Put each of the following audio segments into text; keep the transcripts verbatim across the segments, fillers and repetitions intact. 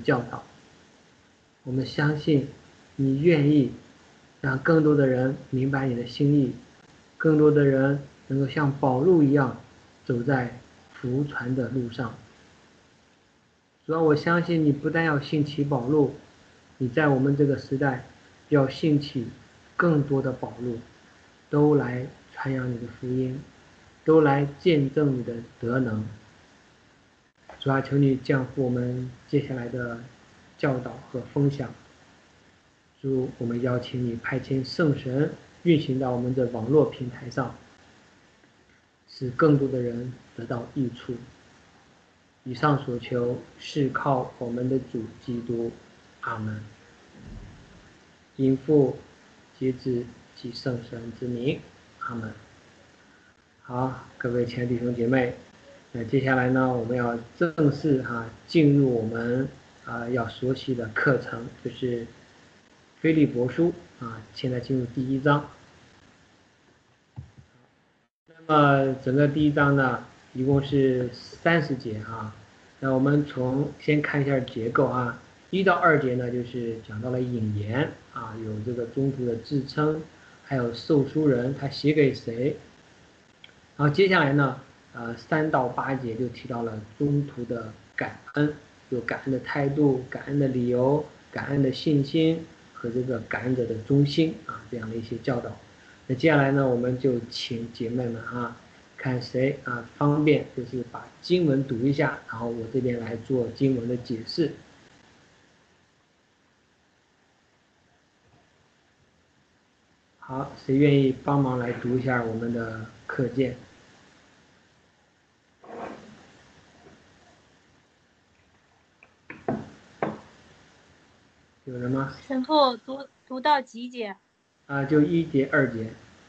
教导。我们相信你愿意让更多的人明白你的心意，更多的人能够像保禄一样走在福传的路上。主要我相信你不但要兴起保禄，你在我们这个时代要兴起更多的保禄，都来传扬你的福音，都来见证你的德能。主要求你降福我们接下来的教导和分享。主，我们邀请你派遣圣神运行到我们的网络平台上，使更多的人得到益处。以上所求是靠我们的主基督。阿门。因父及子及圣神之名。阿门。好，各位亲爱的弟兄姐妹，那接下来呢，我们要正式哈、啊、进入我们啊要熟悉的课程，就是腓立伯书啊，现在进入第一章。那么整个第一章呢，一共是三十节啊。那我们从先看一下结构啊，一到二节呢，就是讲到了引言啊，有这个中途的自称，还有受书人他写给谁。然后接下来呢，呃，三到八节就提到了中途的感恩，有感恩的态度、感恩的理由、感恩的信心和这个感恩者的忠心啊，这样的一些教导。那接下来呢，我们就请姐妹们啊，看谁啊方便，就是把经文读一下，然后我这边来做经文的解释。好，谁愿意帮忙来读一下我们的课件？有人吗？ 神父读读到几节？ 啊，就一节、二节。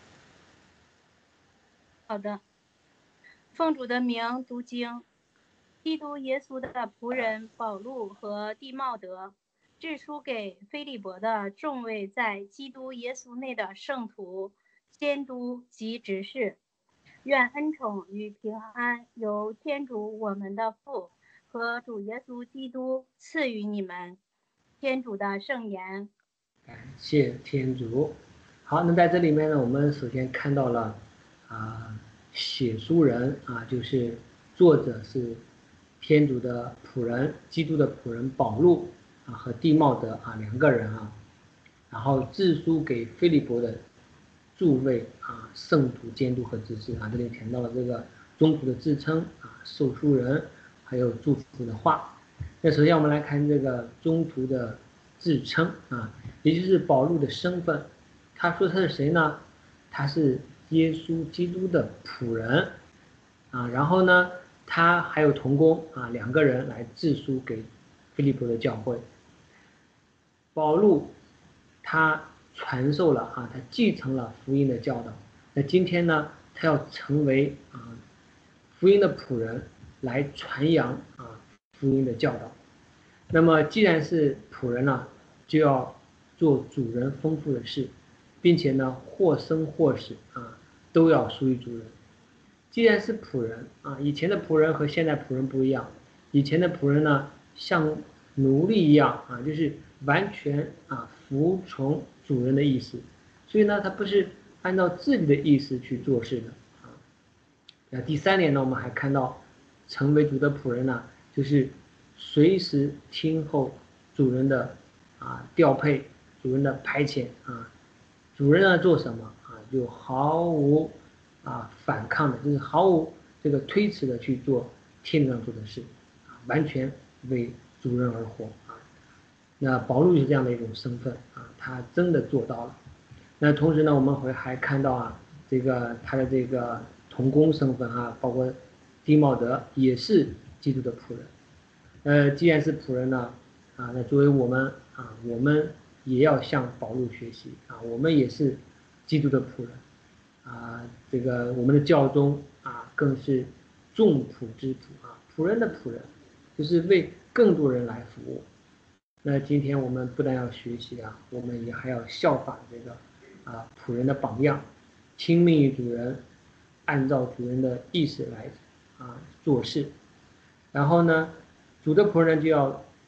好的。奉主的名读经。基督耶稣的仆人保禄和弟茂德，致书给腓利伯的众位在基督耶稣内的圣徒、监督及执事，愿恩宠与平安由天主我们的父和主耶稣基督赐予你们。天主的圣言。 感谢天主。好，那在这里面呢，我们首先看到了啊，写书人啊，就是作者是天主的仆人，基督的仆人保禄啊和弟茂德啊两个人啊，然后致书给腓利伯的诸位啊圣徒、监督和执事啊，这里谈到了这个中途的自称啊、受书人，还有祝福的话。那首先我们来看这个中途的自称啊，也就是保禄的身份。他说他是谁呢？他是耶稣基督的仆人啊。然后呢，他还有同工啊，两个人来致书给腓利伯的教会。保禄他传授了啊，他继承了福音的教导。那今天呢，他要成为啊福音的仆人，来传扬啊福音的教导。那么既然是仆人呢，就要做主人吩咐的事，并且呢，或生或死啊，都要属于主人。既然是仆人啊，以前的仆人和现在仆人不一样。以前的仆人呢，像奴隶一样啊，就是完全啊服从主人的意思，所以呢，他不是按照自己的意思去做事的啊。那第三点呢，我们还看到，成为主的仆人呢，就是随时听候主人的啊调配，主人的派遣啊，主人呢做什么啊，就毫无啊反抗的，就是毫无这个推辞的去做天上做的事啊，完全为主人而活啊。那保禄是这样的一种身份啊，他真的做到了。那同时呢，我们会还看到啊，这个他的这个同工身份啊，包括弟茂德也是基督的仆人。呃，既然是仆人呢，啊，那作为我们啊，我们也要向保禄学习啊，我们也是基督的仆人啊。这个我们的教宗啊，更是众仆之仆啊，仆人的仆人，就是为更多人来服务。那今天我们不但要学习啊，我们也还要效仿这个啊仆人的榜样，听命于主人，按照主人的意思来啊做事。然后呢，主的仆人就要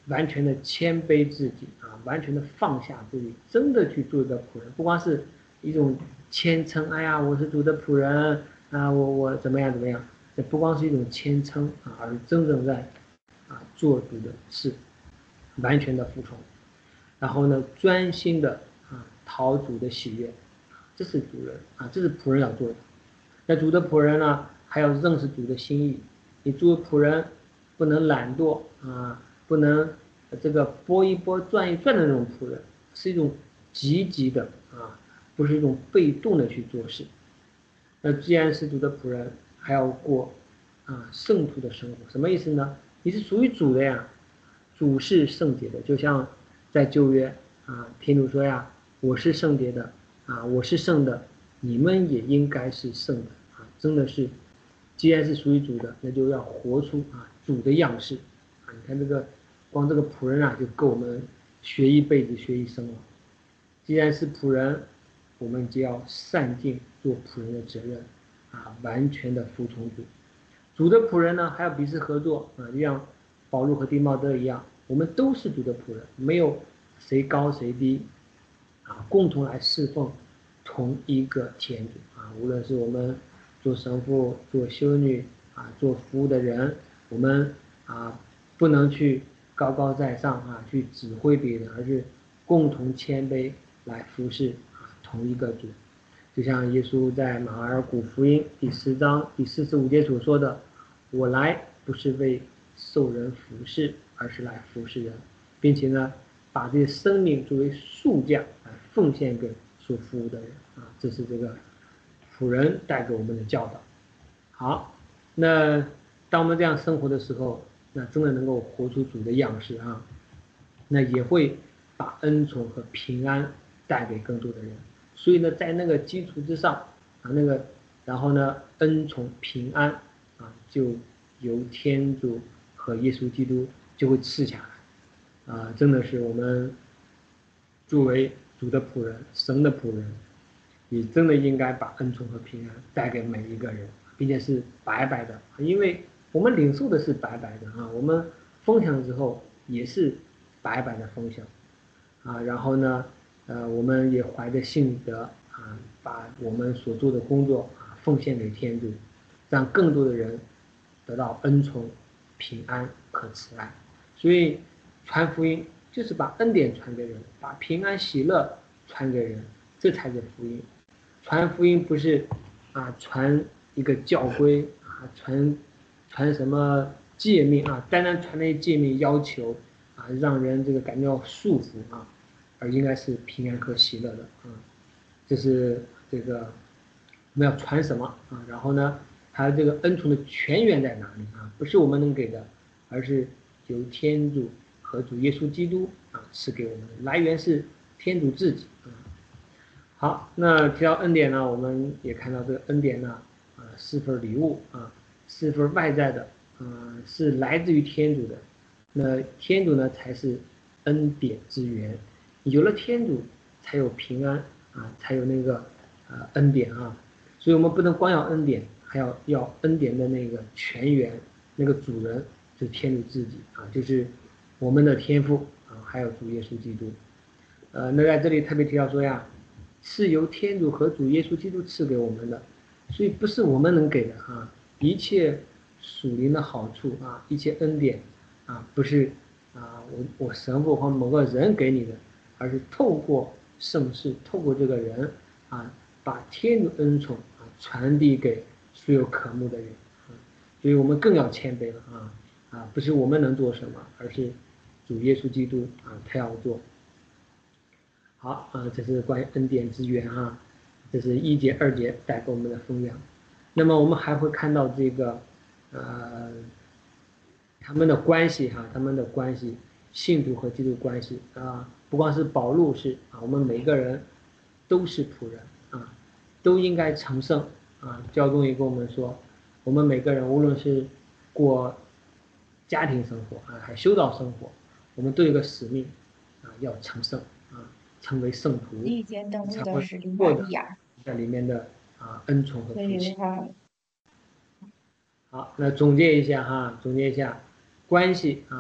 完全的谦卑自己啊，完全的放下自己，真的去做一个仆人，不光是一种谦称，哎呀，我是主的仆人啊，我我怎么样怎么样，这不光是一种谦称啊，而是真正在啊做主的事，完全的服从，然后呢，专心的啊讨主的喜悦，这是主人啊，这是仆人要做的。那主的仆人呢，还要认识主的心意，你做仆人不能懒惰啊，不能这个拨一拨转一转的那种仆人，是一种积极的啊，不是一种被动的去做事。那既然是主的仆人，还要过啊圣徒的生活，什么意思呢？你是属于主的呀，主是圣洁的，就像在旧约啊，天主说呀，我是圣洁的啊，我是圣的，你们也应该是圣的啊，真的是，既然是属于主的，那就要活出啊主的样式啊。你看这个，光这个仆人啊，就够我们学一辈子，学一生了。既然是仆人，我们就要善尽做仆人的责任啊，完全的服从主。主的仆人呢，还要彼此合作啊，就像保罗和丁茂德一样，我们都是主的仆人，没有谁高谁低啊，共同来侍奉同一个天主啊。无论是我们做神父、做修女啊、做服务的人，我们啊不能去高高在上啊，去指挥别人，而是共同谦卑来服侍啊同一个主。就像耶稣在马尔谷福音第十章第四十五节所说的，我来不是为受人服侍，而是来服侍人，并且呢，把这些生命作为赎价来奉献给所服务的人啊，这是这个仆人带给我们的教导。好，那当我们这样生活的时候，那真的能够活出主的样式啊，那也会把恩宠和平安带给更多的人。所以呢，在那个基础之上啊，那个然后呢，恩宠平安啊，就由天主和耶稣基督就会赐下来啊，真的是我们作为主的仆人、神的仆人，你真的应该把恩宠和平安带给每一个人，并且是白白的，因为我们领受的是白白的啊，我们分享之后也是白白的分享啊，然后呢，呃，我们也怀着信德啊，把我们所做的工作啊奉献给天主，让更多的人得到恩宠、平安和慈爱。所以传福音就是把恩典传给人，把平安喜乐传给人，这才是福音。传福音不是啊传一个教规啊，传传什么诫命啊，单单传那些诫命要求啊，让人这个感觉到束缚啊，而应该是平安和喜乐的啊。这是这个我们要传什么啊？然后呢，它这个恩宠的泉源在哪里啊？不是我们能给的，而是由天主和主耶稣基督啊赐给我们的，来源是天主自己啊。好，那提到恩典呢，我们也看到这个恩典呢，啊，是份礼物啊，是份外在的，啊，是来自于天主的。那天主呢，才是恩典之源。有了天主，才有平安啊，才有那个呃恩典啊。所以我们不能光要恩典，还要要恩典的那个泉源，那个主人就是天主自己啊，就是我们的天父啊，还有主耶稣基督。呃，那在这里特别提到说呀，是由天主和主耶稣基督赐给我们的，所以不是我们能给的啊。一切属灵的好处啊，一切恩典啊，不是啊我我神父或某个人给你的，而是透过圣事，透过这个人啊，把天主恩宠啊传递给所有渴慕的人啊。所以我们更要谦卑了啊啊，不是我们能做什么，而是主耶稣基督啊他要做。好啊，这是关于恩典之源啊，这是一节二节带给我们的分享。那么我们还会看到这个，呃，他们的关系哈、啊，他们的关系，信徒和基督关系啊，不光是保禄是啊，我们每个人都是仆人啊，都应该成圣啊。教宗也跟我们说，我们每个人无论是过家庭生活啊，还修道生活，我们都有个使命啊，要成圣啊。成为圣徒， 第一节登录的是利获得玛利亚， 在里面的啊恩宠和所福气。 以他好，那总结一下哈，总结一下关系啊，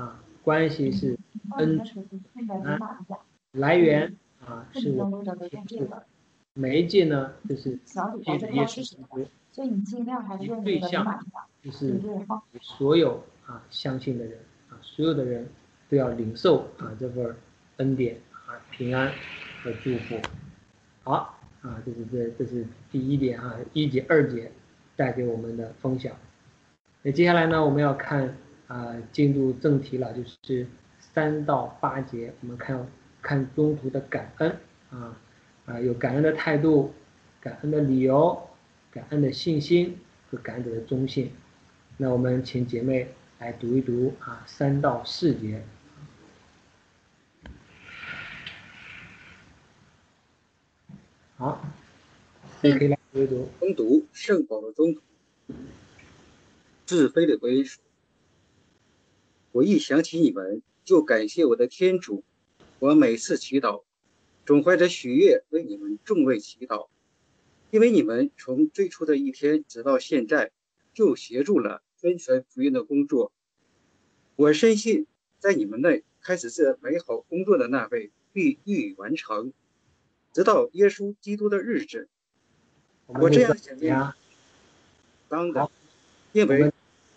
关系是恩宠啊，来源啊是我们的天赋，媒介呢就是借着耶稣基督，其对象就是所有啊相信的人啊，所有的人都要领受啊这份恩典啊平安和祝福。好啊，这是这这是第一点啊，一节二节带给我们的分享。那接下来呢，我们要看啊进入正题了，就是三到八节，我们看看中途的感恩啊啊有感恩的态度、感恩的理由、感恩的信心和感恩的忠信。那我们请姐妹来读一读啊三到四节。好，谁可以来读一读？ 攻读圣保罗中途，自非的归属。我一想起你们，就感谢我的天主。我每次祈祷，总怀着喜悦为你们众位祈祷，因为你们从最初的一天直到现在，就协助了宣传福音的工作。我深信，在你们内开始这美好工作的那位必予以完成，直到耶稣基督的日子。我这样想念，当的，因为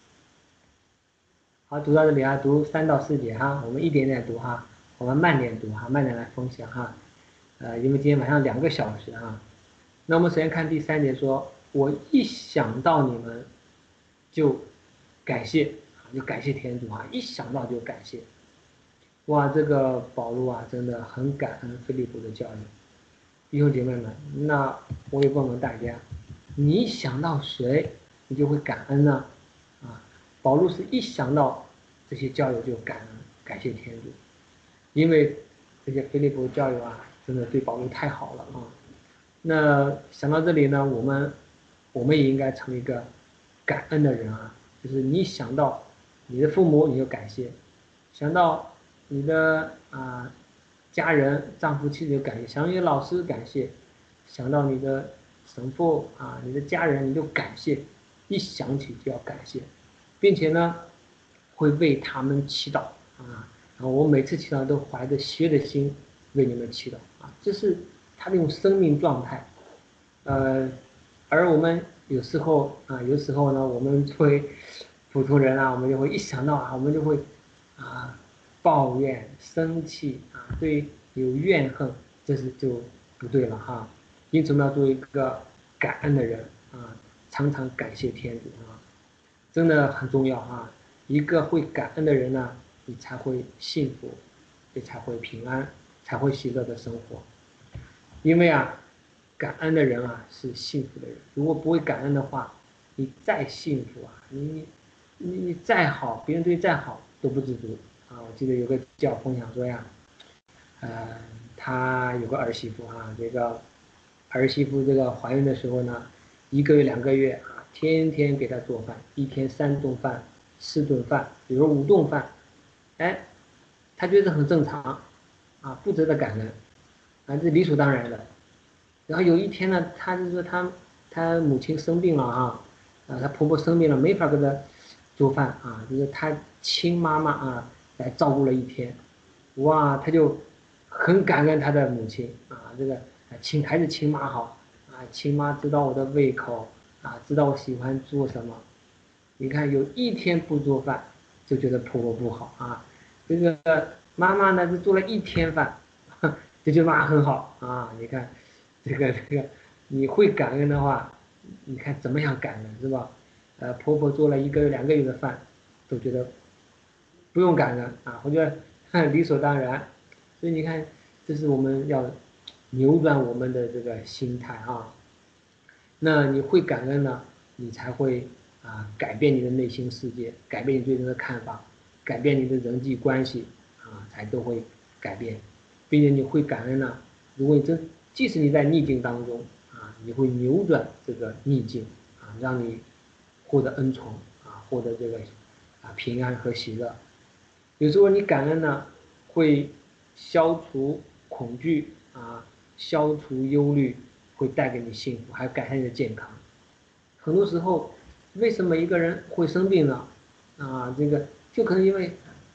好，读到这里啊，读三到四节哈，我们一点点读哈，我们慢点读哈，慢点来分享哈。呃，因为今天晚上两个小时哈。那我们首先看第三节说，我一想到你们就感谢，就感谢天主啊，一想到就感谢。哇，这个保罗啊，真的很感恩腓立比的教育。弟兄姐妹们，那我也问问大家，你想到谁，你就会感恩呢？啊，保罗是一想到这些教友就感恩，感谢天主，因为这些腓立比教友啊，真的对保罗太好了啊。那想到这里呢，我们我们也应该成为一个感恩的人啊，就是你想到你的父母，你就感谢；想到你的啊。家人、丈夫、妻子感谢，想到你的老师感谢，想到你的神父啊、你的家人，你就感谢，一想起就要感谢，并且呢，会为他们祈祷啊。然后我每次祈祷都怀着喜悦的心为你们祈祷啊，这是他的一种生命状态。呃，而我们有时候啊，有时候呢，我们作为普通人啊，我们就会一想到啊，我们就会啊。抱怨、生气啊，对有怨恨，这是就不对了哈。因此我们要做一个感恩的人啊，常常感谢天主啊，真的很重要啊。一个会感恩的人呢，你才会幸福，也才会平安，才会喜乐的生活。因为啊，感恩的人啊是幸福的人。如果不会感恩的话，你再幸福啊，你你你再好，别人对你再好都不知足。啊，我记得有个教分享说呀，呃，他有个儿媳妇啊，这个儿媳妇这个怀孕的时候呢，一个月两个月啊，天天给她做饭，一天三顿饭、四顿饭，比如五顿饭，哎，他觉得很正常，啊，不值得感恩，啊，这理所当然的。然后有一天呢，他就说他他母亲生病了啊，啊，他婆婆生病了，没法给她做饭啊，就是他亲妈妈啊。来照顾了一天，哇，他就很感恩他的母亲啊，这个亲还是亲妈好啊，亲妈知道我的胃口啊，知道我喜欢做什么。你看有一天不做饭，就觉得婆婆不好啊，这个妈妈呢就做了一天饭，就觉得妈很好啊。你看这个这个，你会感恩的话，你看怎么样感恩是吧？呃，婆婆做了一个月两个月的饭，都觉得。不用感恩啊，我觉得理所当然，所以你看，这是我们要扭转我们的这个心态啊。那你会感恩呢，你才会啊改变你的内心世界，改变你对人的看法，改变你的人际关系啊，才都会改变。并且你会感恩呢，如果你真即使你在逆境当中啊，你会扭转这个逆境啊，让你获得恩宠啊，获得这个啊平安和喜乐。有时候你感恩呢，会消除恐惧啊，消除忧虑，会带给你幸福，还改善你的健康。很多时候，为什么一个人会生病呢？啊，这个就可能因为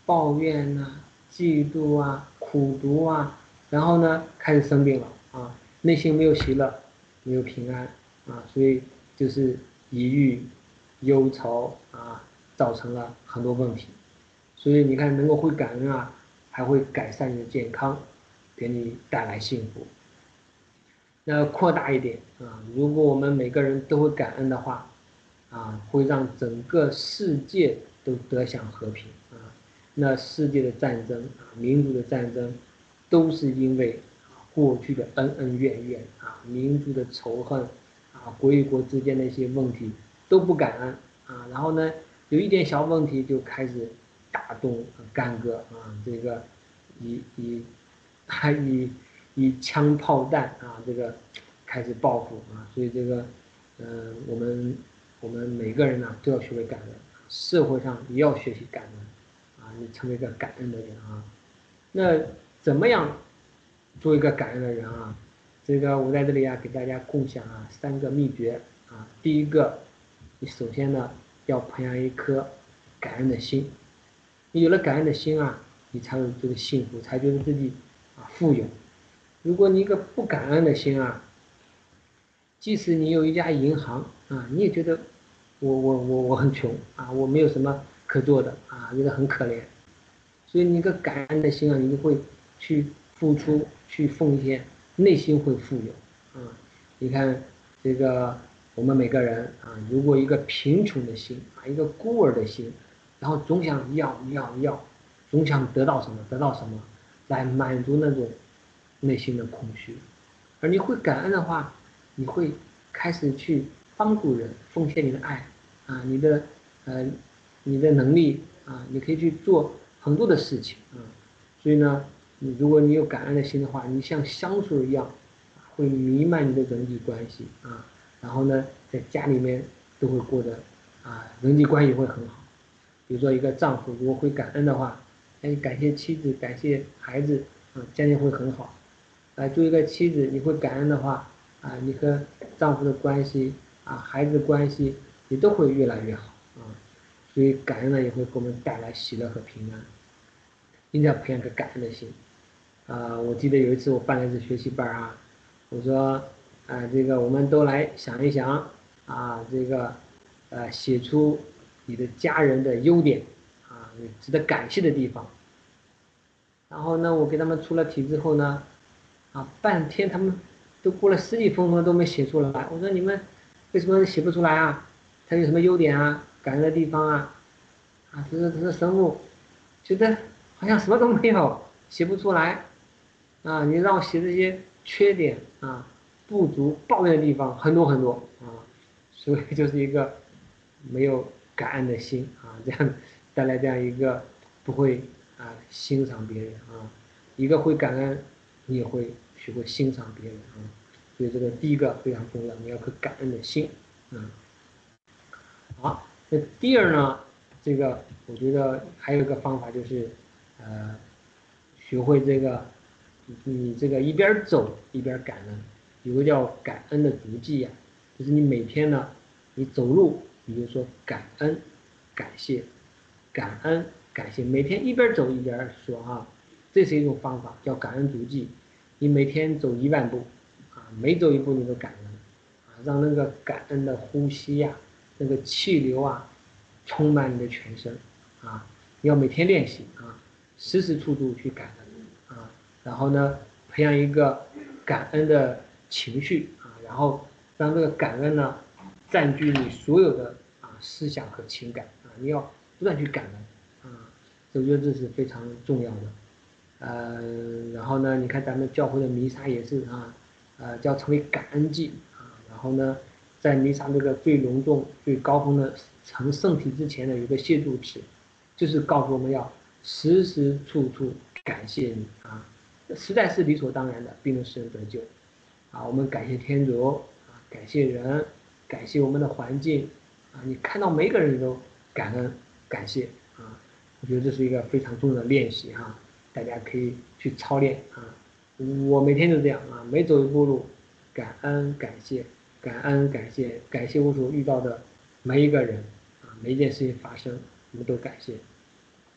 抱怨呐、嫉妒啊、苦毒啊，然后呢开始生病了啊，内心没有喜乐，没有平安啊，所以就是抑郁、忧愁啊，造成了很多问题。所以你看，能够会感恩啊，还会改善你的健康，给你带来幸福。那扩大一点啊，如果我们每个人都会感恩的话，啊，会让整个世界都得享和平啊。那世界的战争啊，民族的战争，都是因为过去的恩恩怨怨啊，民族的仇恨啊，国与国之间的一些问题都不感恩啊，然后呢，有一点小问题就开始大动干戈啊，这个以以还以以枪炮弹啊，这个开始报复啊，所以这个，嗯、呃，我们我们每个人呢都要学会感恩，社会上也要学习感恩，啊，你成为一个感恩的人啊。那怎么样做一个感恩的人啊？这个我在这里啊给大家共享啊三个秘诀啊。第一个，你首先呢要培养一颗感恩的心，你有了感恩的心啊，你才有这个幸福，才觉得自己啊富有。如果你一个不感恩的心啊，即使你有一家银行啊，你也觉得我我我我很穷啊，我没有什么可做的啊，觉得很可怜。所以你一个感恩的心啊，你就会去付出，去奉献，内心会富有啊。你看这个我们每个人啊，如果一个贫穷的心啊，一个孤儿的心，然后总想要要要，总想得到什么得到什么，来满足那种内心的空虚。而你会感恩的话，你会开始去帮助人，奉献你的爱啊，你的呃你的能力啊，你可以去做很多的事情啊。所以呢，你如果你有感恩的心的话，你像香水一样，会弥漫你的人际关系啊。然后呢，在家里面都会过得啊人际关系会很好。比如说一个丈夫如果会感恩的话，哎，感谢妻子，感谢孩子啊，家庭会很好。啊，做一个妻子，你会感恩的话啊，你和丈夫的关系啊，孩子的关系，你都会越来越好啊。所以感恩呢，也会给我们带来喜乐和平安。一定要培养个感恩的心啊！我记得有一次我办了一次学习班啊，我说啊，这个我们都来想一想啊，这个呃，写出你的家人的优点啊，值得感谢的地方。然后呢，我给他们出了题之后呢，啊，半天他们都过了十几分钟都没写出来。我说你们为什么写不出来啊？他有什么优点啊？感恩的地方啊？啊，他说他说神父觉得好像什么都没有，写不出来。啊，你让我写这些缺点啊、不足、抱怨的地方很多很多啊，所以就是一个没有感恩的心啊，这样带来这样一个不会啊欣赏别人啊，一个会感恩，你也会学会欣赏别人啊，所以这个第一个非常重要，你要颗感恩的心，嗯，好，那第二呢，这个我觉得还有一个方法就是，呃，学会这个。你这个一边走一边感恩，有个叫感恩的足迹呀、啊，就是你每天呢，你走路你就说感恩、感谢、感恩、感谢，每天一边走一边说啊，这是一种方法，叫感恩足迹。你每天走一万步，啊，每走一步你都感恩，啊，让那个感恩的呼吸呀、啊，那个气流啊，充满你的全身，啊，你要每天练习啊，时时处处去感恩，啊。然后呢，培养一个感恩的情绪啊，然后让这个感恩呢占据你所有的啊思想和情感啊，你要不断去感恩啊，我觉得这是非常重要的。呃，然后呢，你看咱们教会的弥撒也是啊，呃，叫成为感恩祭啊，然后呢，在弥撒这个最隆重、最高峰的成圣体之前呢，有个谢祝词，就是告诉我们要时时处处感谢你啊。实在是理所当然的，并能使人得救，啊，我们感谢天主，啊，感谢人，感谢我们的环境，啊，你看到每个人都感恩感谢，啊，我觉得这是一个非常重要的练习哈，大家可以去操练啊，我每天就这样啊，每走一步路，感恩感谢，感恩感谢，感谢我所遇到的每一个人，啊，每一件事情发生，我们都感谢。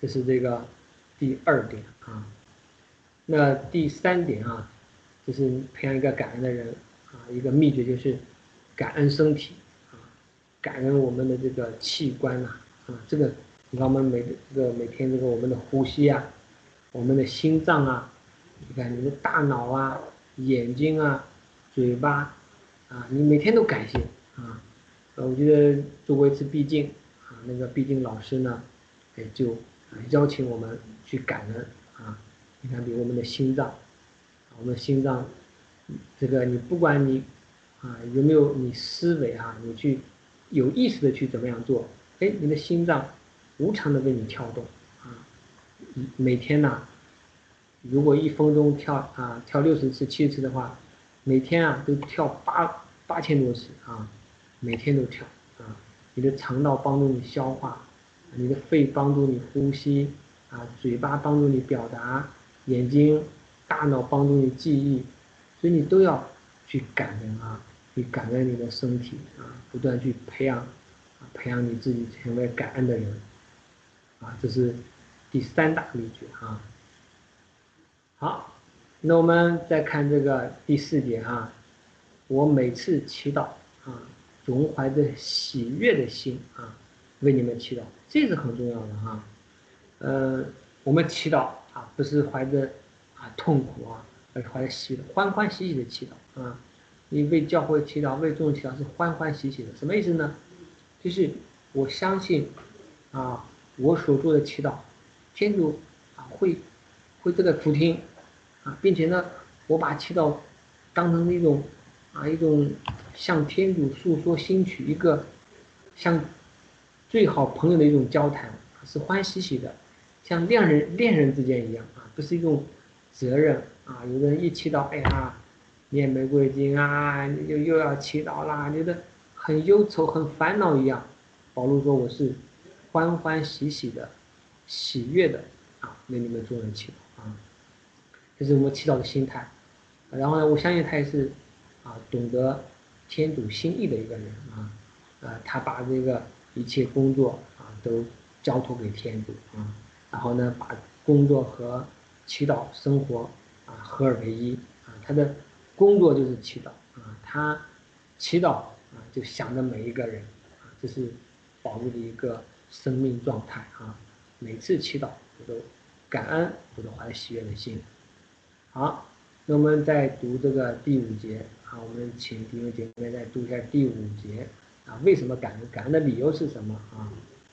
这是这个第二点啊。那第三点啊，就是培养一个感恩的人啊，一个秘诀就是感恩身体啊，感恩我们的这个器官呐啊，这个你看我们每这个每天这个我们的呼吸啊，我们的心脏啊，你看你的大脑啊、眼睛啊、嘴巴啊，你每天都感谢啊。呃，我觉得做过一次闭经啊，那个闭经老师呢，哎就邀请我们去感恩啊。你看，比如我们的心脏，我们的心脏，这个你不管你啊有没有你思维啊，你去有意识的去怎么样做，哎，你的心脏无偿的为你跳动啊，每天呢，如果一分钟跳啊跳六十次、七十次的话，每天啊都跳八八千多次啊，每天都跳啊。你的肠道帮助你消化，你的肺帮助你呼吸啊，嘴巴帮助你表达，眼睛、大脑帮助你记忆，所以你都要去感恩啊，去感恩你的身体啊，不断去培养啊，培养你自己成为感恩的人啊，这是第三大秘诀啊。好，那我们再看这个第四节啊，我每次祈祷啊，总怀着喜悦的心啊，为你们祈祷，这是很重要的哈。呃，我们祈祷啊，不是怀着啊痛苦啊，而是怀着喜乐，欢欢喜喜的祈祷啊。你为教会祈祷，为众人祈祷是欢欢喜喜的，什么意思呢？就是我相信啊，我所做的祈祷，天主啊会会这个俯听啊，并且呢，我把祈祷当成一种啊一种向天主诉说心曲，一个像最好朋友的一种交谈，是欢喜喜的，像恋人恋人之间一样啊，不是一种责任啊。有的人一祈祷，哎呀，念玫瑰经啊，又又要祈祷啦，觉得很忧愁、很烦恼一样。保罗说我是欢欢喜喜的、喜悦的啊，为你们众人祈祷啊，这是我们祈祷的心态。然后呢，我相信他也是啊，懂得天主心意的一个人啊，呃，他把这个一切工作啊都交托给天主啊，然后呢，把工作和祈祷生活啊合二为一啊，他的工作就是祈祷啊，他祈祷啊就想着每一个人啊，这是保罗的一个生命状态啊，每次祈祷我都感恩，我都怀着喜悦的心。好，那我们再读这个第五节啊，我们请弟兄姐妹再读一下第五节啊，为什么感恩？感恩的理由是什么啊？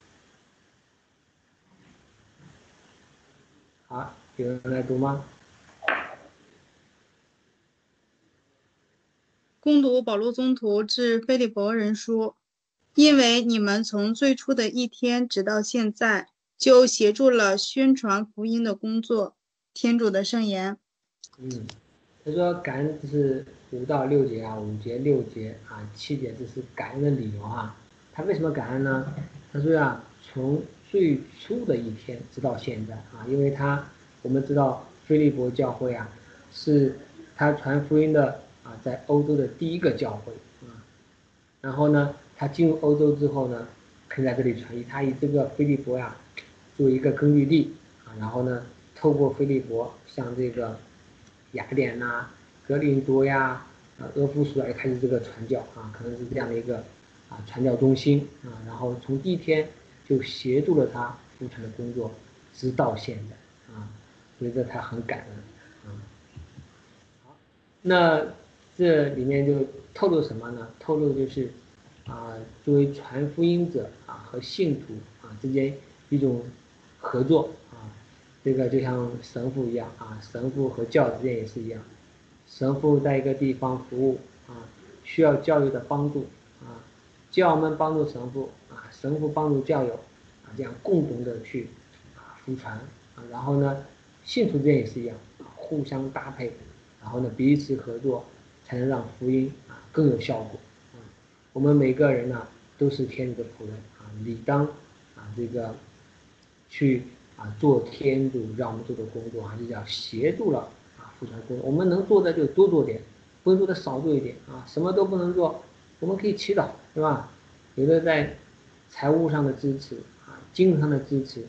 好，有人来读吗？ 攻读保罗宗徒致腓利伯人书，因为你们从最初的一天直到现在，就协助了宣传福音的工作。天主的圣言。 嗯，他说感恩这是五到六节啊，五节六节啊，七节这是感恩的理由啊。他为什么感恩呢？他说啊，从最初的一天直到现在啊，因为他我们知道腓利伯教会啊，是他传福音的啊，在欧洲的第一个教会啊。然后呢，他进入欧洲之后呢，肯在这里传译，他以这个腓利伯呀作为一个根据地啊，然后呢，透过腓利伯向这个雅典呐、格林多呀、呃俄弗所也开始这个传教啊，可能是这样的一个啊传教中心啊。然后从第一天就协助了他复传的工作，直到现在啊，所以这他很感恩啊。好，那这里面就透露什么呢？透露就是啊，作为传福音者啊和信徒啊之间一种合作啊。这个就像神父一样啊，神父和教之间也是一样，神父在一个地方服务啊，需要教育的帮助啊，教们帮助神父啊，神父帮助教友啊，这样共同的去啊服传啊，然后呢，信徒之间也是一样啊，互相搭配，然后呢彼此合作，才能让福音啊更有效果啊。我们每个人呢都是天主的仆人啊，理当啊这个去。啊，做天主让我们做的工作啊，就叫协助了啊，复传工作。我们能做的就多做点，不能做的少做一点啊。什么都不能做，我们可以祈祷，对吧？有的在财务上的支持啊，精神上的支持啊，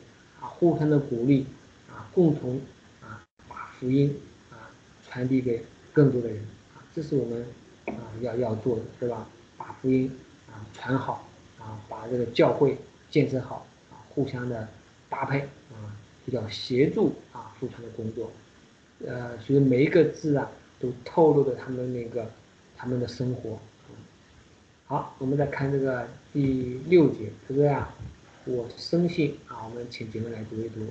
啊，互相的鼓励啊，共同啊把福音啊传递给更多的人啊，这是我们啊要要做的，对吧？把福音啊传好啊，把这个教会建设好啊，互相的搭配啊，这叫协助啊福传的工作。呃，所以每一个字啊都透露了他们那个他们的生活。好，我们再看这个第六节，这个呀，我深信啊，我们请姐妹来读一读。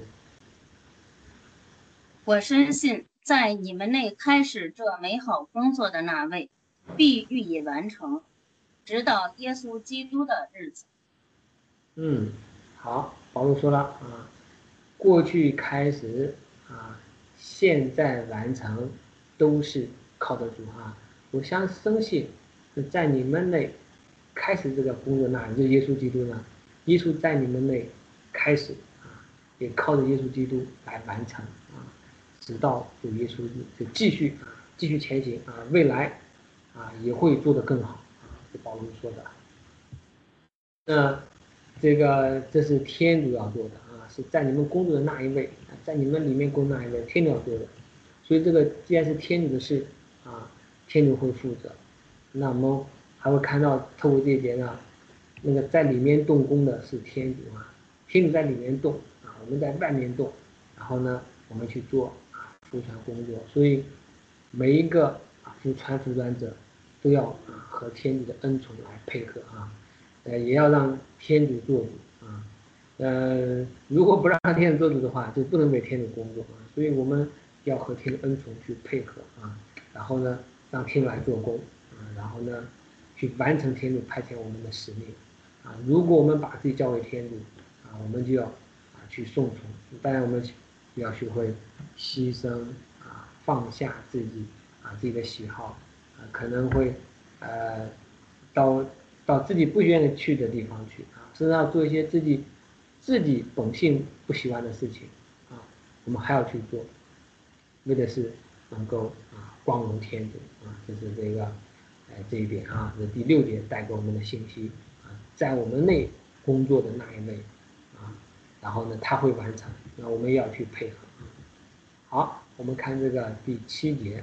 我深信，在你们内开始这美好工作的那位，必予以完成，直到耶稣基督的日子。 嗯，好，保罗说了啊，过去开始啊，现在完成，都是靠得住啊。我相深信，在你们内开始这个工作那，就是耶稣基督呢，耶稣在你们内开始啊，也靠着耶稣基督来完成啊，直到主耶稣就继续啊，继续前行啊，未来啊也会做得更好啊，这保罗说的。那这个这是天主要做的啊，是在你们工作的那一位，在你们里面工作那一位，天主要做的。所以这个既然是天主的事啊，天主会负责。那我们还会看到透过这一节呢，那个在里面动工的是天主啊，天主在里面动啊，我们在外面动，然后呢，我们去做啊福传工作。所以每一个啊福传福传者都要啊和天主的恩宠来配合啊。呃，也要让天主做主啊，呃，如果不让天主做主的话，就不能为天主工作啊。所以我们要和天主恩宠去配合啊，然后呢，让天主来做工啊，然后呢，去完成天主派遣我们的使命啊。如果我们把自己交给天主啊，我们就要啊去顺从。当然，我们要学会牺牲啊，放下自己啊自己的喜好啊，可能会呃到。到自己不愿意去的地方去啊，甚至要做一些自己自己本性不喜欢的事情啊，我们还要去做，为的是能够啊光荣天主啊，这是这个呃这一点啊，这第六点带给我们的信息啊，在我们内工作的那一位啊，然后呢他会完成，那我们也要去配合。好，我们看这个第七节。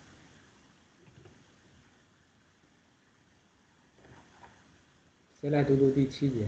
谁来读读第七节？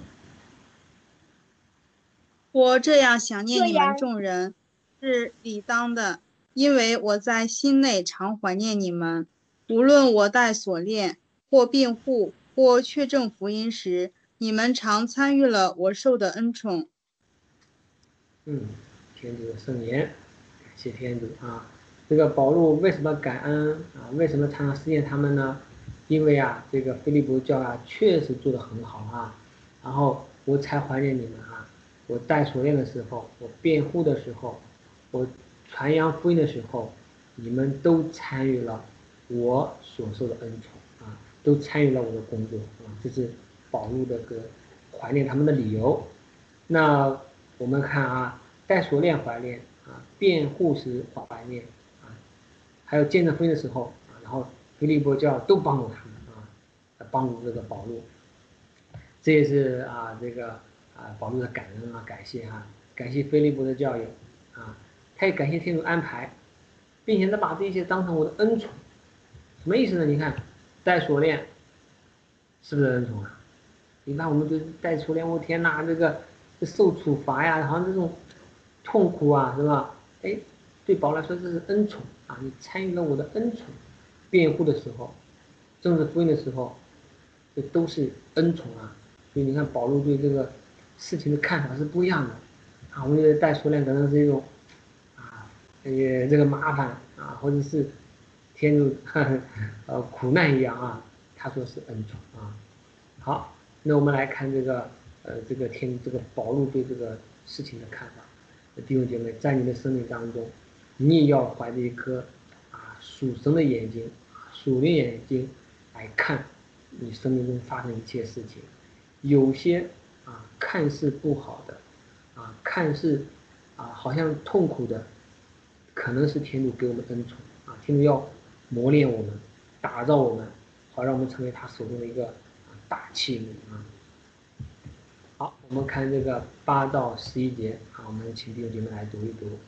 我这样想念你们众人，是理当的，因为我在心内常怀念你们。无论我带锁链，或辩护，或确证福音时，你们常参与了我受的恩宠。 嗯，天主的圣言，感谢天主啊！这个保禄为什么感恩啊？为什么常常思念他们呢？因为啊，这个腓利伯教啊，确实做得很好啊，然后我才怀念你们啊。我带锁链的时候，我辩护的时候，我传扬福音的时候，你们都参与了我所受的恩宠啊，都参与了我的工作啊，这是保禄的个怀念他们的理由。那我们看啊，带锁链怀念啊，辩护时怀念啊，还有见证福音的时候啊，然后腓利伯教都帮助他们啊，帮助这个保禄，这也是啊这个啊保禄的感恩啊，感谢啊，感谢腓利伯的教友啊，他也感谢天主安排，并且他把这些当成我的恩宠，什么意思呢？你看带锁链是不是恩宠啊？你看我们都带锁链，我天哪，这个受处罚呀，好像这种痛苦啊，是吧？哎，对保罗来说这是恩宠啊，你参与了我的恩宠，辩护的时候，政治福音的时候，这都是恩宠啊。所以你看保罗对这个事情的看法是不一样的啊。我们觉得带锁链可能是一种啊，也这个麻烦啊，或者是天主呃苦难一样啊。他说是恩宠啊。好，那我们来看这个呃这个天这个保罗对这个事情的看法。弟兄姐妹，在你的生命当中，你也要怀着一颗啊属神的眼睛、属灵眼睛来看你生命中发生一切事情。有些啊看似不好的，啊看似啊好像痛苦的，可能是天主给我们恩宠啊，天主要磨练我们，打造我们，好让我们成为他手中的一个大器皿啊。好。 我们看这个八到十一节啊，我们请弟兄姐妹来读一读。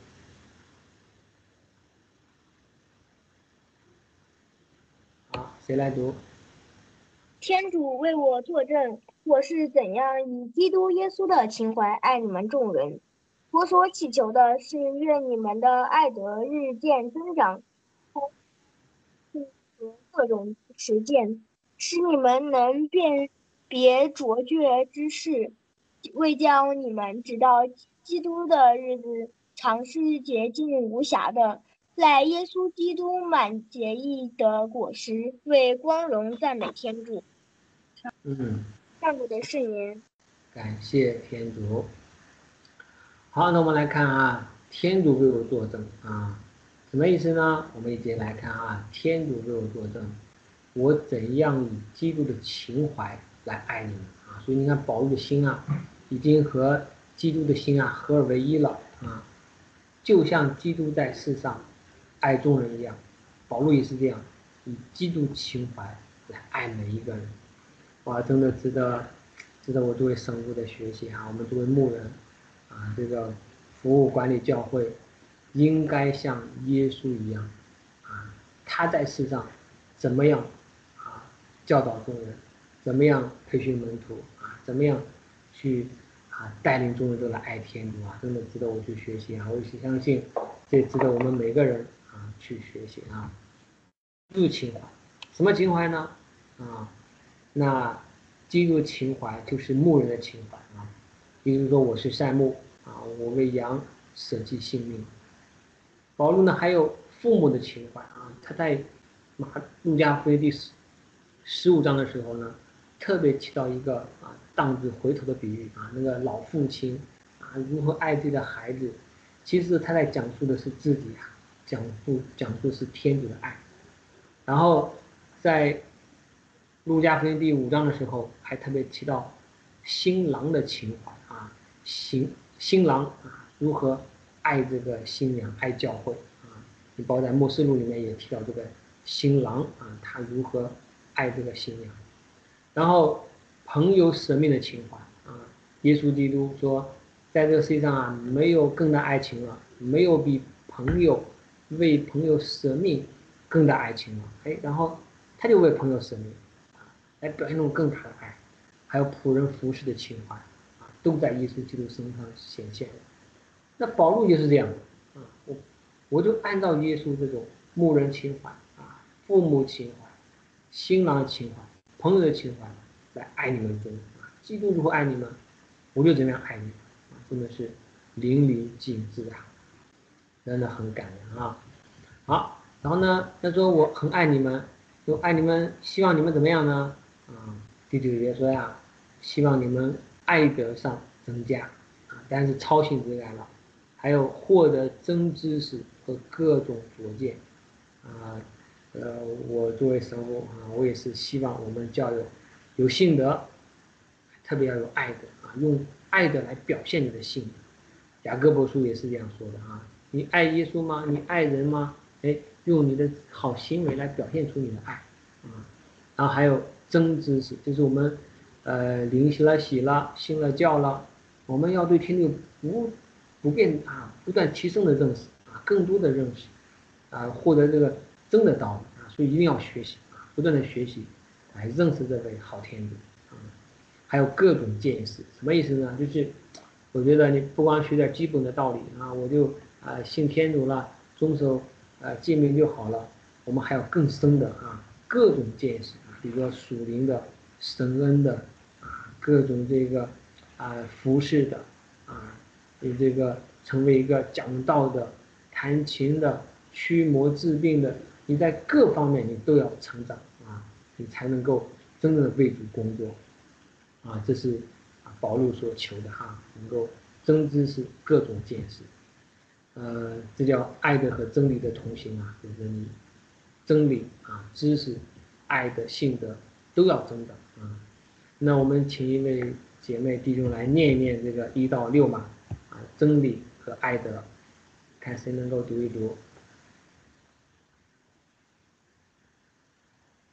好，谁来读？ 天主为我作证，我是怎样以基督耶稣的情怀爱你们众人。我所祈求的是，愿你们的爱德日渐增长，和各种实践，使你们能辨别卓绝之事，为叫你们直到基督的日子，常是洁净无瑕的，在耶稣基督满结义的果实，为光荣赞美天主。 嗯， 上主的圣言。 感谢天主。好，那我们来看啊，天主为我作证啊，什么意思呢？我们一起来看啊，天主为我作证，我怎样以基督的情怀来爱你们啊？所以你看保禄的心啊，已经和基督的心啊合而为一了啊，就像基督在世上爱众人一样，保禄也是这样，以基督情怀来爱每一个人。哇，真的值得值得我作为神父的学习啊！我们作为牧人啊，这个服务管理教会，应该像耶稣一样啊，他在世上怎么样啊教导众人，怎么样培训门徒啊，怎么样去啊带领众人都来爱天主啊，真的值得我去学习啊！我也相信这值得我们每个人啊去学习啊。入情怀，什么情怀呢？啊？那基督情怀就是牧人的情怀啊，比如说我是善牧啊，我为羊舍弃性命。保禄呢还有父母的情怀啊，他在马路加福音第十十五章的时候呢，特别提到一个啊荡子回头的比喻啊，那个老父亲啊如何爱自己的孩子，其实他在讲述的是自己啊，讲述讲述是天主的爱。然后在路加福音第五章的时候，还特别提到新郎的情怀啊，新新郎啊如何爱这个新娘，爱教会啊。你包括在末世录里面也提到这个新郎啊，他如何爱这个新娘。然后朋友舍命的情怀啊，耶稣基督说，在这个世界上啊，没有更大爱情了，没有比朋友为朋友舍命更大爱情了。哎，然后他就为朋友舍命。来表现那种更大的爱，还有仆人服侍的情怀啊，都在耶稣基督身上显现了。那保禄就是这样的啊，我我就按照耶稣这种牧人情怀啊、父母情怀、新郎的情怀、朋友的情怀来爱你们众人啊。基督如何爱你们，我就怎么样爱你们啊，真的是淋漓尽致啊，真的很感人啊。好，然后呢，他说我很爱你们，就爱你们，希望你们怎么样呢？啊，第九节说呀，希望你们爱德上增加啊，但是超性之爱了，还有获得真知识和各种拙见啊。呃，我作为神父啊，我也是希望我们教友有信德，特别要有爱德啊，用爱德来表现你的信德。雅各伯书也是这样说的啊，你爱耶稣吗？你爱人吗？哎，用你的好行为来表现出你的爱啊。然后还有真知识，就是我们呃灵洗了洗了信了教了，我们要对天主不不变啊不断提升的认识啊，更多的认识啊，获得这个真的道理啊，所以一定要学习啊，不断的学习来认识这位好天主啊。还有各种见识，什么意思呢？就是我觉得你不光学点基本的道理啊，我就啊信天主了，遵守啊诫命就好了，我们还有更深的啊各种见识。比如说属灵的、神恩的啊，各种这个啊服饰的啊，你这个成为一个讲道的、弹琴的、驱魔治病的，你在各方面你都要成长啊，你才能够真正的为主工作啊，这是啊保禄所求的哈，能够真知识各种见识，呃，这叫爱的和真理的同行啊，就是你真理啊、知识、爱的性德都要增长啊。那我们请一位姐妹弟兄来念一念这个一到六嘛啊，真理和爱德，看谁能够读一读。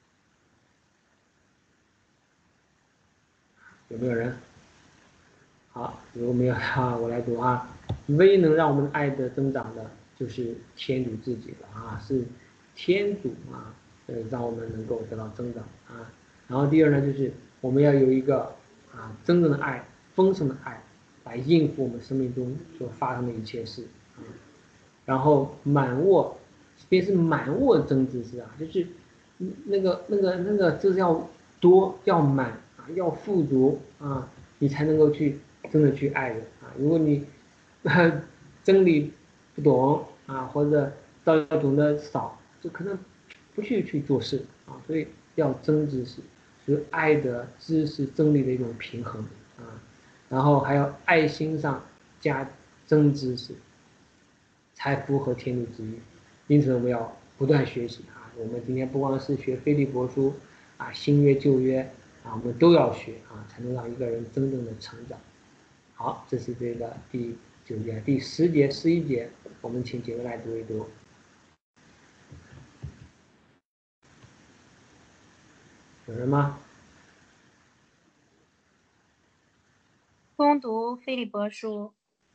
有没有人？ 好，如果没有啊，我来读啊。唯一能让我们爱的增长的，就是天主自己了啊，是天主啊，呃，让我们能够得到增长啊。然后第二呢，就是我们要有一个啊真正的爱，丰盛的爱，来应付我们生命中所发生的一切事啊。然后满握，便是满握真知识啊，就是那个那个那个知识要多，要满啊，要富足啊，你才能够去真的去爱人啊。如果你真理不懂啊，或者道理懂得少，就可能不去去做事啊。所以要真知识，是爱的知识真理的一种平衡啊。然后还要爱心上加真知识，才符合天主旨意。因此我们要不断学习啊。我们今天不光是学腓立伯书啊，新约旧约啊，我们都要学啊，才能让一个人真正的成长。好，这是这个第九节、第十节、十一节，我们请几位来读一读。有人吗？ 攻读腓立伯书，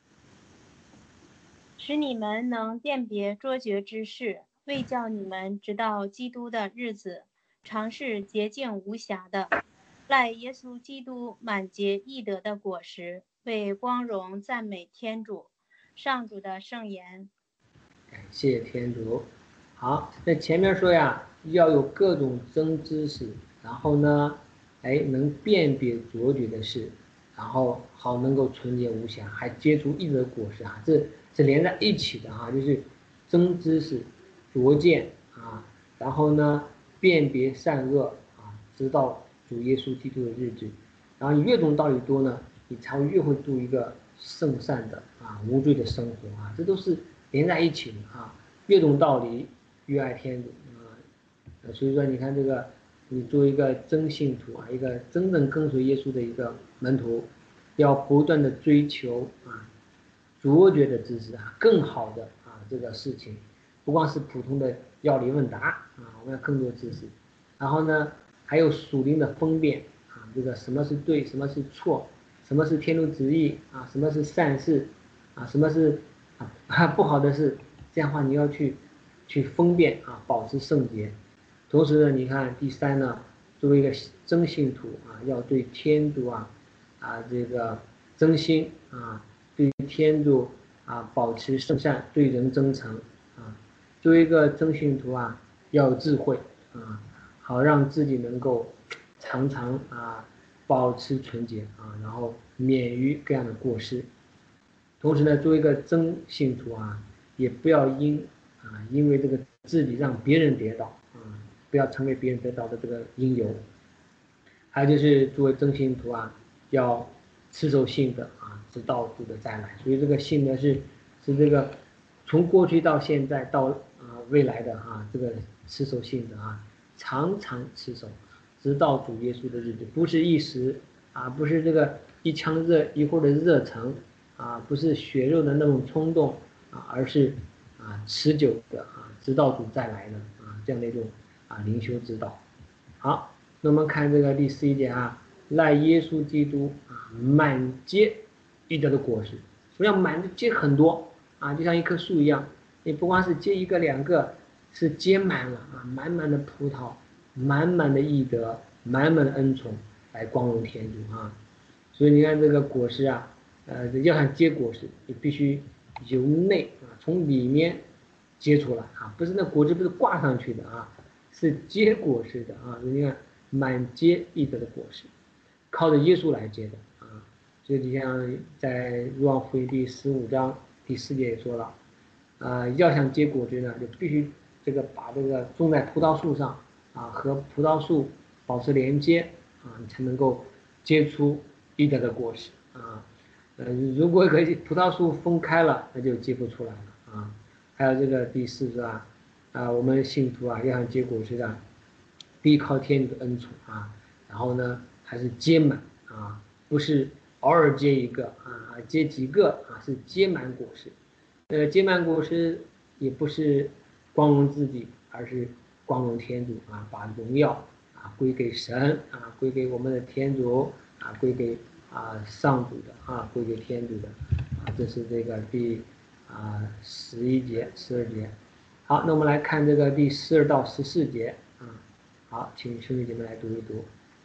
使你们能辨别卓绝之事，为叫你们直到基督的日子，常是洁净无瑕的，赖耶稣基督满结义德的果实，为光荣赞美天主。上主的圣言。 感谢天主。好，那前面说呀，要有各种真知识，然后呢，哎，能辨别卓绝的事，然后好能够纯洁无瑕，还结出义德的果实啊，这是连在一起的啊，就是真知识、拙见啊，然后呢，辨别善恶啊，直到主耶稣基督的日子。然后你越懂道理多呢，你才会越会度一个圣善的啊无罪的生活啊，这都是连在一起的啊。越懂道理，越爱天主啊。所以说，你看这个，你作为一个真信徒啊，一个真正跟随耶稣的一个门徒，要不断的追求啊卓绝的知识啊，更好的啊这个事情，不光是普通的要理问答啊，我们要更多知識。然后呢，还有属灵的分辨啊，这个什么是对，什么是错，什么是天主旨意啊，什么是善事啊，什么是啊不好的事，这样的话你要去去分辨啊，保持圣洁。同时呢，你看第三呢，作为一个真信徒啊，要对天主啊啊这个真心啊，对天主啊保持圣善，对人真诚啊。作为一个真信徒啊，要有智慧啊，好让自己能够常常啊保持纯洁啊，然后免于各样的过失。同时呢，作为一个真信徒啊，也不要因啊因为这个自己让别人跌倒啊，不要成为别人跌倒的这个因由。还有就是作为真信徒啊，要持守信德啊，直到主的再来。所以这个信德是是这个从过去到现在到啊未来的啊这个持守信德啊，常常持守，直到主耶稣的日子，不是一时啊，不是这个一腔热一会儿的热忱啊，不是血肉的那种冲动啊，而是啊持久的啊，直到主再来的啊这样的一种啊灵修指导。好，那我们看这个第十一节啊，赖耶稣基督啊满结义德的果实。什么叫满的结很多啊？就像一棵树一样，你不光是结一个两个，是结满了啊，满满的葡萄，满满的义德，满满的恩宠，来光荣天主啊。所以你看这个果实啊，呃，要想结果实，你必须由内啊，从里面结出来啊，不是那果子不是挂上去的啊，是结果实的啊。你看满结义德的果实，靠着耶稣来结的啊。所以你像在若望福音第十五章第四节也说了，啊、呃，要想结果子呢，就必须这个把这个种在葡萄树上啊，和葡萄树保持连接啊，你才能够结出义德的果实啊。呃，如果可以葡萄树分开了，那就结不出来了啊。还有这个第四是吧？啊，我们信徒啊，要想结果实的，必靠天主的恩宠啊，然后呢，还是结满啊，不是偶尔结一个啊，结几个啊，是结满果实。呃，结满果实也不是光荣自己，而是光荣天主啊，把荣耀啊归给神啊，归给我们的天主啊，归给啊上主的啊，归给天主的啊，这是这个第啊十一节、十二节。好，那我们来看这个第十二到十四节啊。好，请兄弟姐妹来读一读。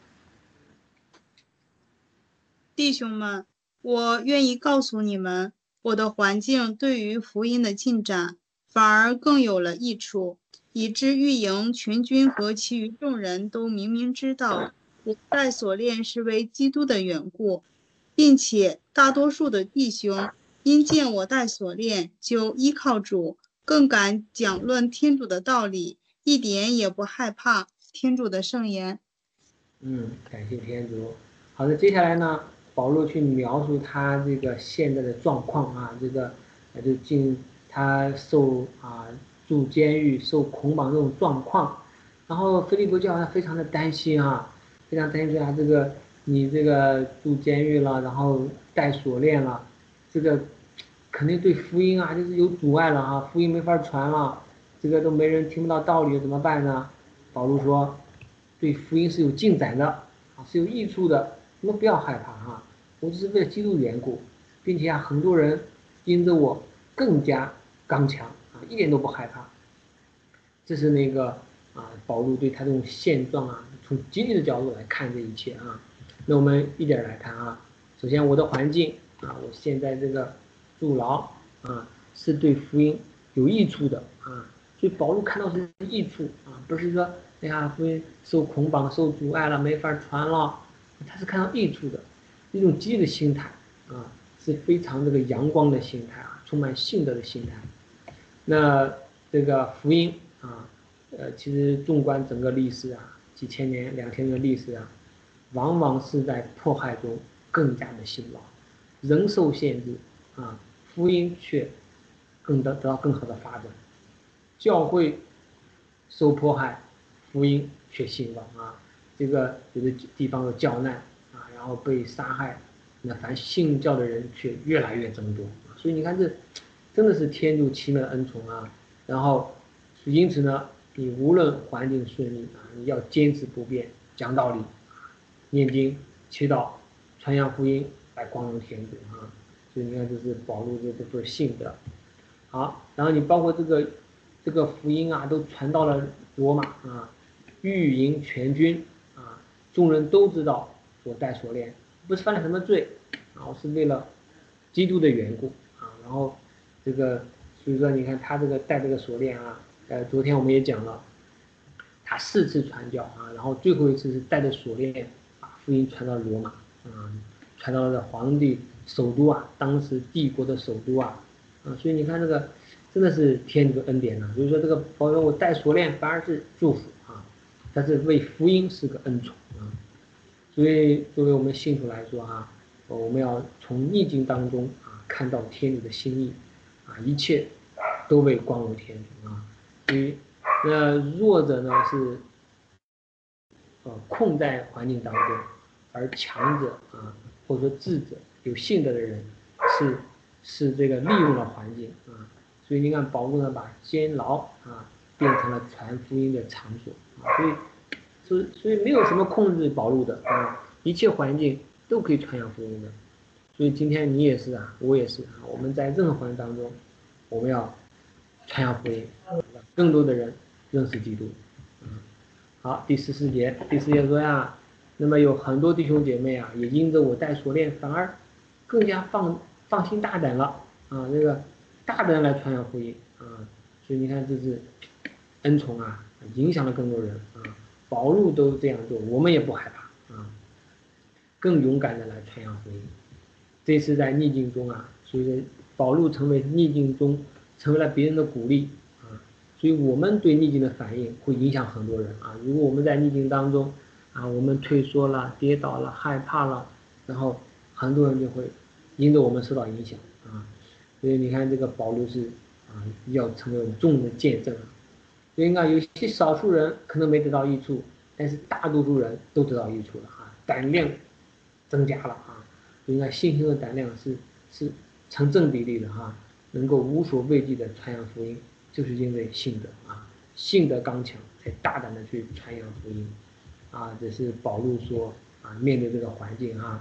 弟兄们，我愿意告诉你们，我的环境对于福音的进展反而更有了益处，以致御营全军和其余众人都明明知道我带锁链是为基督的缘故，并且大多数的弟兄因见我带锁链，就依靠主，更敢讲论天主的道理，一点也不害怕天主的圣言。 嗯，感谢天主。好的，接下来呢，保罗去描述他这个现在的状况啊，这个呃就进他受啊住监狱、受捆绑这种状况，然后腓利波教他非常的担心啊，非常担心说啊，这个你这个住监狱了，然后带锁链了，这个肯定对福音啊就是有阻碍了啊，福音没法传了，这个都没人听不到道理，怎么办呢？保罗说，对福音是有进展的啊，是有益处的，你们不要害怕哈、啊，我只是为了基督缘故，并且啊，很多人因着我更加刚强啊，一点都不害怕。这是那个啊，保罗对他这种现状啊，从积极的角度来看这一切啊。那我们一点来看啊，首先我的环境啊，我现在这个住牢啊，是对福音有益处的啊，所以保罗看到是益处啊，不是说哎呀福音受捆绑、受阻碍了，没法传了，他是看到益处的，一种积极的心态啊，是非常这个阳光的心态啊，充满信德的心态。那这个福音啊，呃，其实纵观整个历史啊，几千年、两千年的历史啊，往往是在迫害中更加的兴旺，人受限制啊，福音却更得得到更好的发展，教会受迫害，福音却兴旺啊。这个有的地方有教难啊，然后被杀害，那凡信教的人却越来越增多，所以你看这真的是天主奇妙的恩宠啊。然后因此呢，你无论环境顺利啊，你要坚持不变，讲道理，念经、祈祷、传扬福音，来光荣天主啊。所以你看，这是保罗这这份信德。好，然后你包括这个这个福音啊，都传到了罗马啊，御营全军啊，众人都知道我带锁链，不是犯了什么罪，然后是为了基督的缘故啊。然后这个，所以说你看他这个带这个锁链啊，呃，昨天我们也讲了，他四次传教啊，然后最后一次是带着锁链啊，福音传到罗马啊，传到了皇帝首都啊，当时帝国的首都啊，啊，所以你看这个真的是天主的恩典呐、啊。所以说这个保罗我带锁链反而是祝福啊，但是为福音是个恩宠啊。所以作为我们信徒来说啊，我们要从逆境当中啊看到天主的心意啊，一切都为光荣天主啊。所以那弱者呢是呃困在环境当中，而强者啊或者说智者有信德的人是是这个利用了环境啊。所以你看保罗呢把监牢啊变成了传福音的场所啊，所以所以所以没有什么控制保罗的啊，一切环境都可以传扬福音的。所以今天你也是啊，我也是啊，我们在任何环境当中，我们要传扬福音，更多的人认识基督。嗯，好，第十四节，第四节说呀，那么有很多弟兄姐妹啊，也因着我带锁链，反而更加放放心大胆了啊，这个大胆来传扬福音啊。所以你看这是恩宠啊，影响了更多人啊。保罗都这样做，我们也不害怕啊，更勇敢的来传扬福音。这次在逆境中啊，所以说保罗成为逆境中成为了别人的鼓励啊，所以我们对逆境的反应会影响很多人啊。如果我们在逆境当中啊，我们退缩了、跌倒了、害怕了，然后很多人就会因着我们受到影响啊。所以你看这个保罗是啊，要成为我们众人的见证啊。所以你看有些少数人可能没得到益处，但是大多数人都得到益处了啊，胆量增加了啊。所以呢，信心和胆量是是成正比例的哈、啊，能够无所畏惧的传扬福音，就是因为信德啊，信德刚强，才大胆的去传扬福音啊。这是保罗说啊，面对这个环境啊，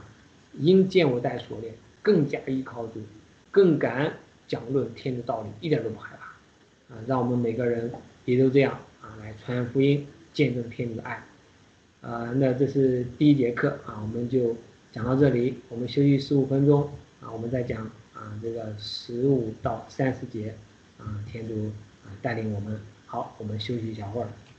因见我带锁链，更加依靠主，更敢讲论天的道理，一点都不害怕啊！让我们每个人也都这样啊，来传福音，见证天主的爱啊。那这是第一节课啊，我们就讲到这里，我们休息十五分钟啊，我们再讲啊这个十五到三十节啊，天主啊带领我们。好，我们休息一小会儿。